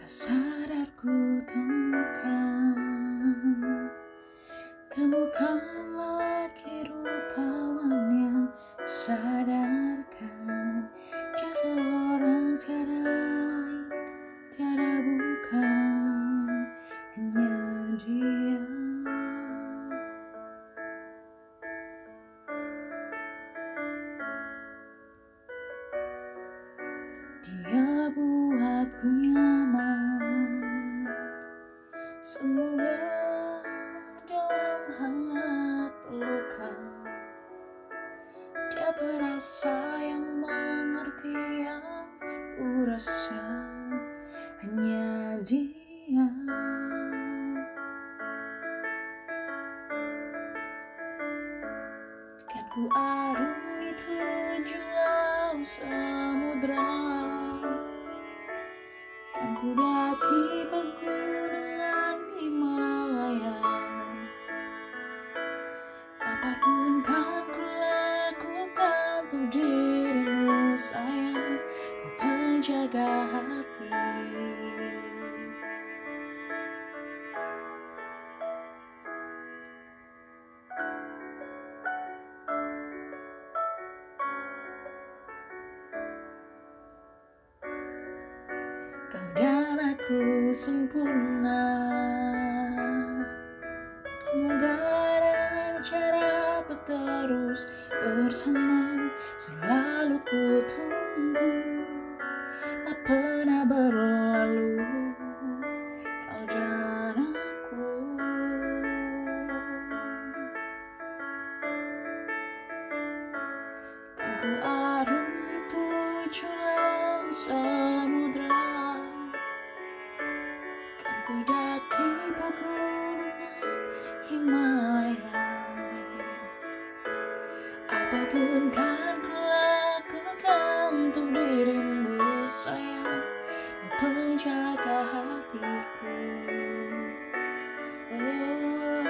Tak sadar ku temukan lelaki rupawan yang sadarkan jasa orang tiada lain, tiada bukan, hanya dia. Dia buatku nyaman, semoga dalam hangat pelukan dapat rasa yang mengerti yang ku rasa, hanya dia. Kan ku arungi tujuh laut samudra, kan ku daki pegunungan Himalaya. Apapun kan ku lakukan untuk dirimu sayang, kau penjaga hati. Kau dan aku sempurna, semoga dengan cara ku terus bersama. Selalu ku tunggu, tak pernah berlalu, kau dan aku. Kan ku arungi tujuh laut samudra, kan ku daki pegunungan Himalaya. Apapun kan ku lakukan untuk dirimu sayang, kau penjaga hatiku. Oh.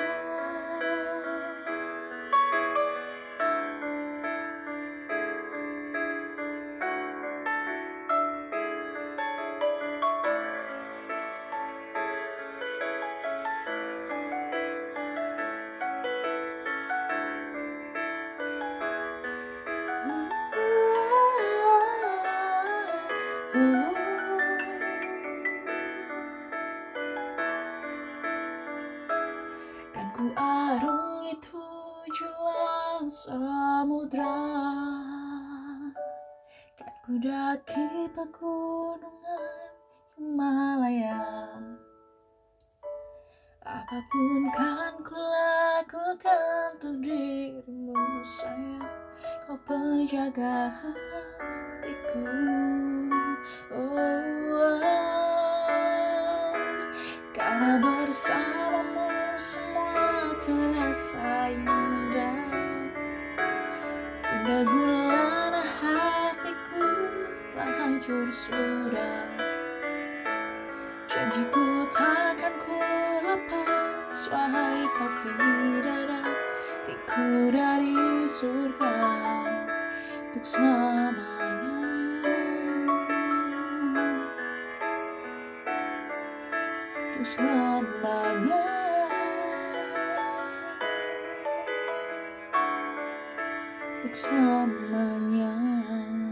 Kan ku arungi tujuh laut samudra, kan ku daki pegunungan Himalaya. Apapun kan ku lakukan untuk dirimu sayang, kau penjaga hatiku. Karena bersamamu semua terasa indah. Gundah gulana hatiku telah hancur sudah. Janjiku takkan ku lepas, wahai kau bidadariku dari surga untuk selamanya. Untuk selamanya. Untuk selamanya.